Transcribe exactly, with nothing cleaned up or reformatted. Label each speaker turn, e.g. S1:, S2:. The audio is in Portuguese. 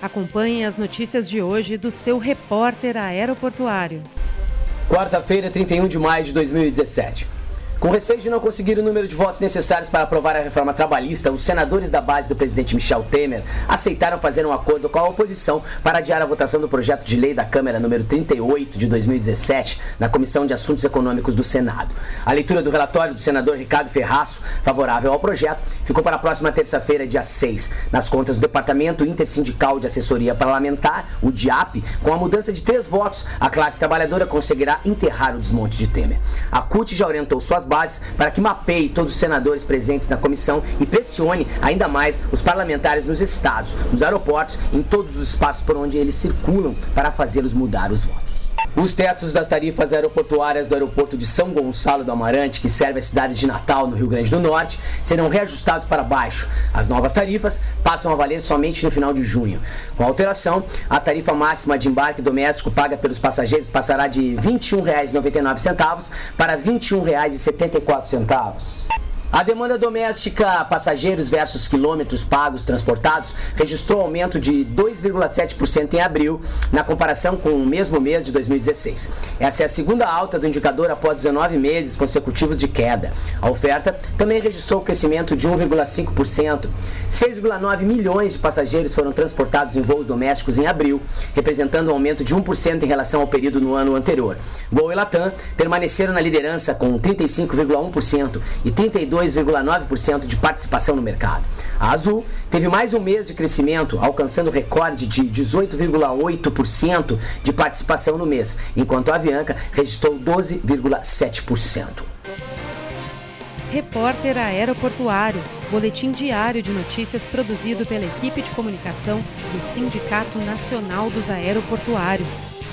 S1: Acompanhe as notícias de hoje do seu repórter aeroportuário.
S2: Quarta-feira, trinta e um de maio de dois mil e dezessete. Com receio de não conseguir o número de votos necessários para aprovar a reforma trabalhista, os senadores da base do presidente Michel Temer aceitaram fazer um acordo com a oposição para adiar a votação do projeto de lei da Câmara número trinta e oito de dois mil e dezessete na Comissão de Assuntos Econômicos do Senado. A leitura do relatório do senador Ricardo Ferraço, favorável ao projeto, ficou para a próxima terça-feira, dia seis. Nas contas do Departamento Intersindical de Assessoria Parlamentar, o D I A P, com a mudança de três votos, a classe trabalhadora conseguirá enterrar o desmonte de Temer. A C U T já orientou suas bases para que mapeie todos os senadores presentes na comissão e pressione ainda mais os parlamentares nos estados, nos aeroportos, em todos os espaços por onde eles circulam para fazê-los mudar os votos. Os tetos das tarifas aeroportuárias do aeroporto de São Gonçalo do Amarante, que serve a cidade de Natal, no Rio Grande do Norte, serão reajustados para baixo. As novas tarifas passam a valer somente no final de junho. Com a alteração, a tarifa máxima de embarque doméstico paga pelos passageiros passará de vinte e um reais e noventa e nove centavos para vinte e um reais e setenta e quatro centavos. A demanda doméstica passageiros versus quilômetros pagos transportados registrou aumento de dois vírgula sete por cento em abril, na comparação com o mesmo mês de dois mil e dezesseis. Essa é a segunda alta do indicador após dezenove meses consecutivos de queda. A oferta também registrou crescimento de um vírgula cinco por cento. seis vírgula nove milhões de passageiros foram transportados em voos domésticos em abril, representando um aumento de um por cento em relação ao período no ano anterior. Gol e Latam permaneceram na liderança com trinta e cinco vírgula um por cento e trinta e dois vírgula nove por cento de participação no mercado. A Azul teve mais um mês de crescimento, alcançando recorde de dezoito vírgula oito por cento de participação no mês, enquanto a Avianca registrou doze vírgula sete por cento.
S1: Repórter Aeroportuário, boletim diário de notícias produzido pela equipe de comunicação do Sindicato Nacional dos Aeroportuários.